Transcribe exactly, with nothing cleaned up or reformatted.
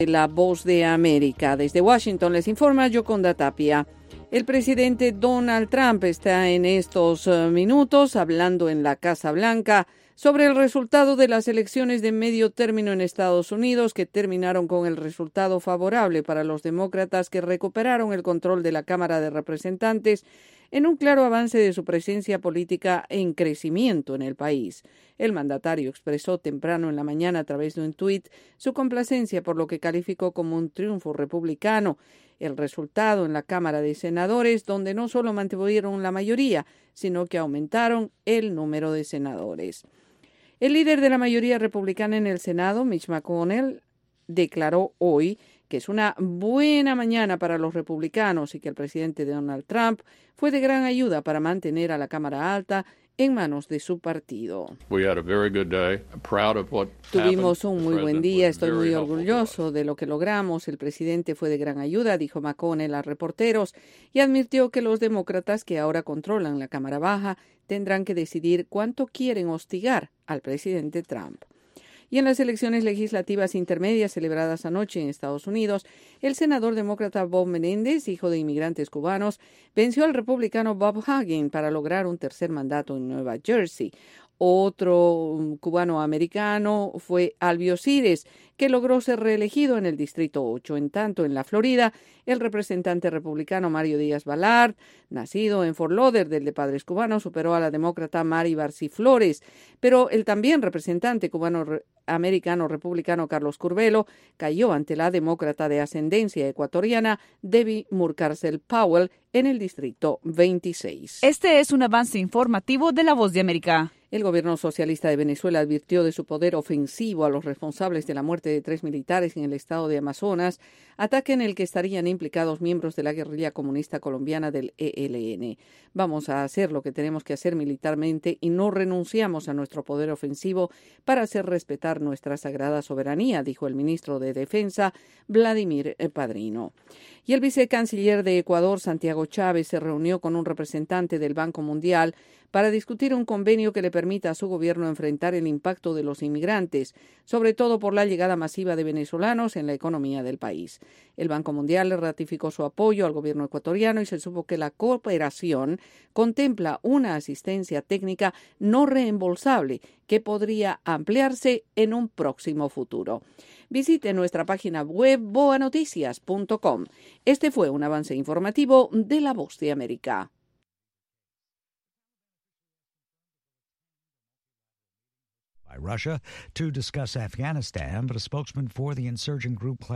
La Voz de América. Desde Washington les informa Yoconda Tapia. El presidente Donald Trump está en estos minutos hablando en la Casa Blanca sobre el resultado de las elecciones de medio término en Estados Unidos, que terminaron con el resultado favorable para los demócratas, que recuperaron el control de la Cámara de Representantes en un claro avance de su presencia política en crecimiento en el país. El mandatario expresó temprano en la mañana a través de un tuit su complacencia por lo que calificó como un triunfo republicano. El resultado en la Cámara de Senadores, donde no solo mantuvieron la mayoría, sino que aumentaron el número de senadores. El líder de la mayoría republicana en el Senado, Mitch McConnell, declaró hoy que es una buena mañana para los republicanos y que el presidente Donald Trump fue de gran ayuda para mantener a la Cámara Alta en manos de su partido. Tuvimos un muy buen día, estoy muy orgulloso de lo que logramos. El presidente fue de gran ayuda, dijo McConnell a reporteros, y advirtió que los demócratas que ahora controlan la Cámara Baja tendrán que decidir cuánto quieren hostigar al presidente Trump. Y en las elecciones legislativas intermedias celebradas anoche en Estados Unidos, el senador demócrata Bob Menéndez, hijo de inmigrantes cubanos, venció al republicano Bob Hagin para lograr un tercer mandato en Nueva Jersey. Otro cubano-americano fue Albio Cires, que logró ser reelegido en el Distrito ocho. En tanto, en la Florida, el representante republicano Mario Díaz-Balart, nacido en Fort Lauderdale de padres cubanos, superó a la demócrata Mary Barcy Flores, pero el también representante cubano-americano republicano Carlos Curbelo cayó ante la demócrata de ascendencia ecuatoriana Debbie Murcarcel Powell en el Distrito veintiséis. Este es un avance informativo de La Voz de América. El gobierno socialista de Venezuela advirtió de su poder ofensivo a los responsables de la muerte de tres militares en el estado de Amazonas, ataque en el que estarían implicados miembros de la guerrilla comunista colombiana del E L N. Vamos a hacer lo que tenemos que hacer militarmente y no renunciamos a nuestro poder ofensivo para hacer respetar nuestra sagrada soberanía, dijo el ministro de Defensa, Vladimir Padrino. Y el vicecanciller de Ecuador, Santiago Chávez, se reunió con un representante del Banco Mundial para discutir un convenio que le permita a su gobierno enfrentar el impacto de los inmigrantes, sobre todo por la llegada masiva de venezolanos en la economía del país. El Banco Mundial ratificó su apoyo al gobierno ecuatoriano y se supo que la cooperación contempla una asistencia técnica no reembolsable que podría ampliarse en un próximo futuro. Visite nuestra página web boa noticias punto com. Este fue un avance informativo de La Voz de América. By Russia to discuss Afghanistan, but a spokesman for the insurgent group